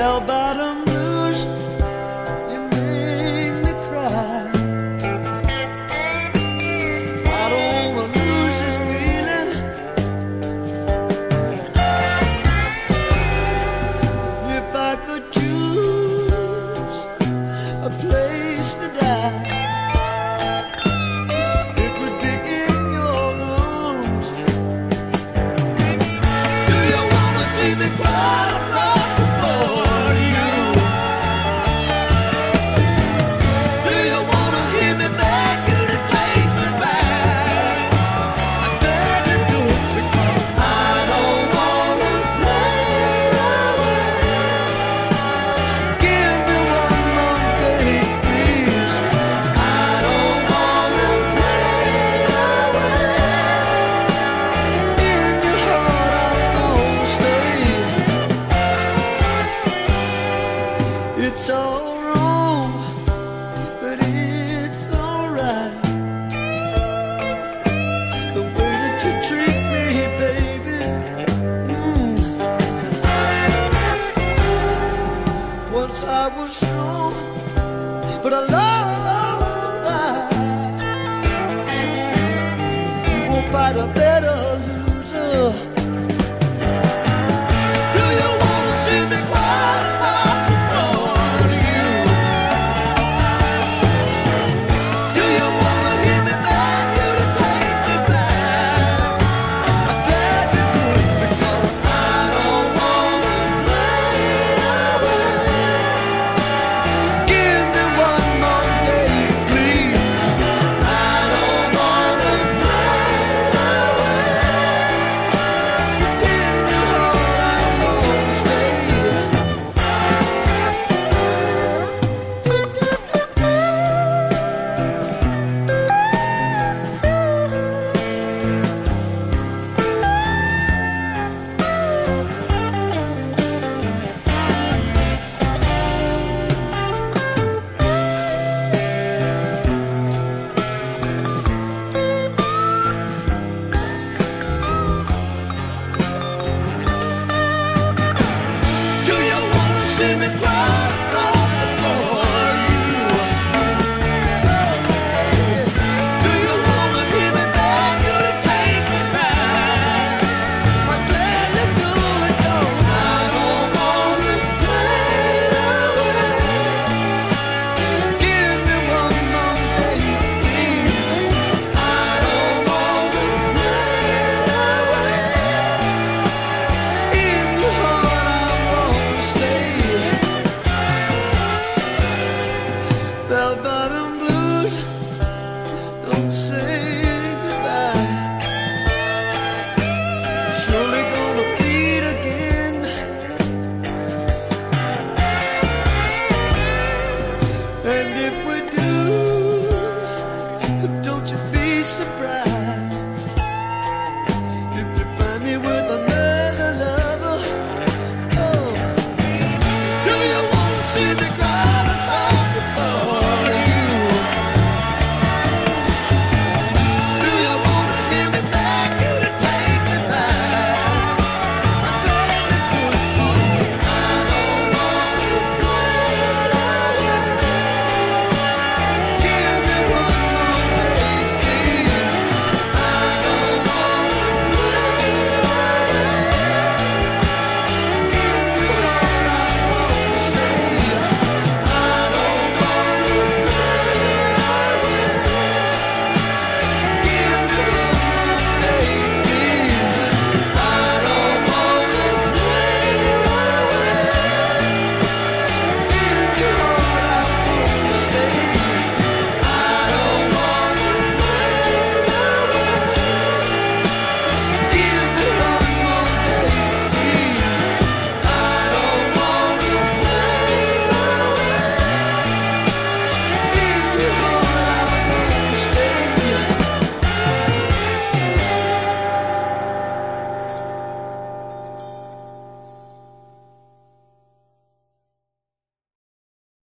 bell-bottom blues, you make me cry. I don't wanna lose this feeling. If I could choose a place to die, it would be in your arms. Do you wanna see me cry across the floor to you? Do you wanna hear me beg you to take me back? I beg you to, because I don't wanna fade away. Give me one more day, please. I don't wanna fade away. In your heart I'll always stay. It's all wrong, but it's alright. The way that you treat me, baby. Once I was strong, but I love